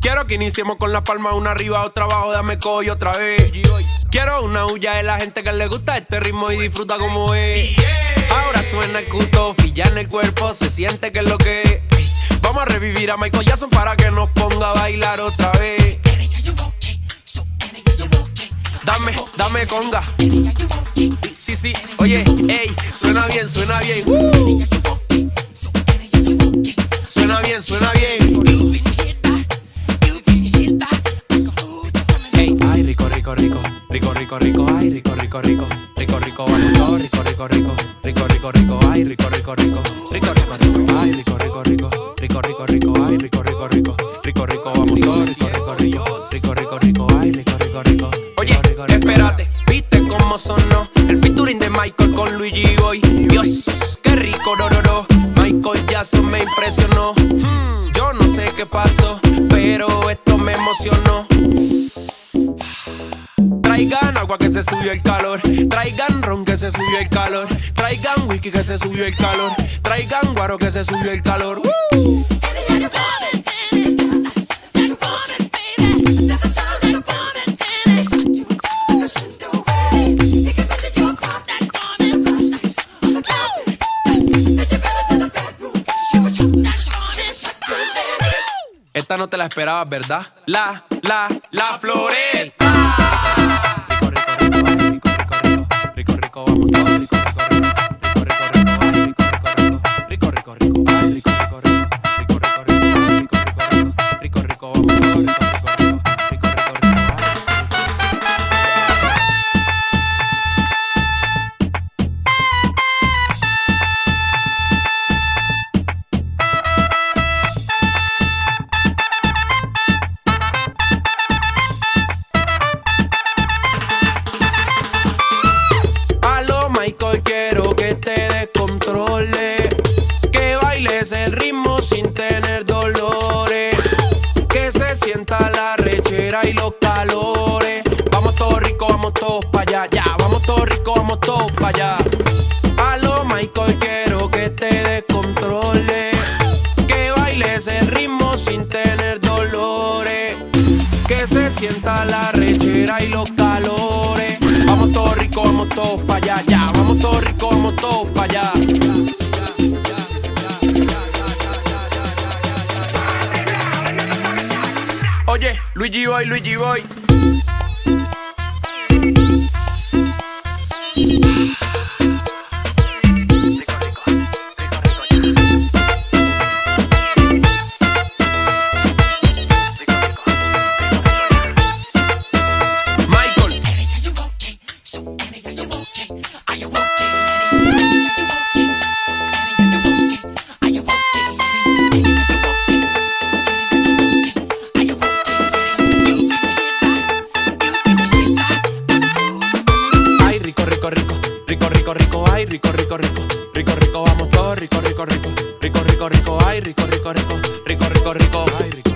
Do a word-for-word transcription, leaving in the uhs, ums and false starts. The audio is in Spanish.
Quiero que iniciemos con la palma una arriba, otra abajo, dame coy otra vez. Quiero una huya de la gente que le gusta este ritmo y disfruta como es. Ahora suena el cuto, ya en el cuerpo se siente que es lo que es. Vamos a revivir a Michael Jackson para que nos ponga a bailar otra vez. Dame, dame conga. Sí, sí, oye, ey, suena bien, suena bien. Uh. Suena bien, suena bien. Ey, ay, rico, rico, rico, rico, rico, rico, ay, rico, rico, rico, rico, rico, vamos todos, rico, rico, rico, rico, rico, rico, ay, rico, rico, rico, rico, rico, rico, ay, rico, rico, rico, rico, rico, rico, ay, rico, rico, rico, rico, rico, vamos todos, rico, rico, rico, rico, rico, rico, ay, rico, rico, rico. Oye, espérate, ¿viste cómo sonó el featuring de Michael con Luigi Boy? Dios, qué rico, no, no, no. Michael Jackson me impresionó. Hmm, yo no sé qué pasó, pero esto me emocionó. Traigan agua que se subió el calor. Traigan ron que se subió el calor. Traigan whisky que se subió el calor. Traigan guaro que se subió el calor. ¡Uh! Esta no te la esperabas, ¿verdad? La, la, la Floreta. Rico, rico, rico, rico, rico, rico, rico, vamos todos, rico, rico, rico, rico, rico, rico, rico, rico, rico, ay, rico, rico, rico, rico, rico, rico, rico, rico, rico, vamos todos, rico, rico, rico, rico, rico, rico, Michael, quiero que te descontrole, que bailes el ritmo sin tener dolores, que se sienta la rechera y los calores. Vamos todos ricos, vamos todos pa' allá, ya, vamos todos ricos, vamos todos pa' allá. Aló, Michael, quiero que te descontrole, que bailes el ritmo sin tener dolores, que se sienta la rechera y los calores. Vamos todos ricos, vamos todos pa' allá, ya. Vamos todos ricos, vamos todos pa' allá. Oye, Luigi Boy, Luigi Boy. Rico, rico, rico, ay, rico, rico, rico, rico, rico, vamos todos, rico, rico, rico, rico, rico, rico, ay, rico, rico, rico, rico, rico, rico, ay, rico.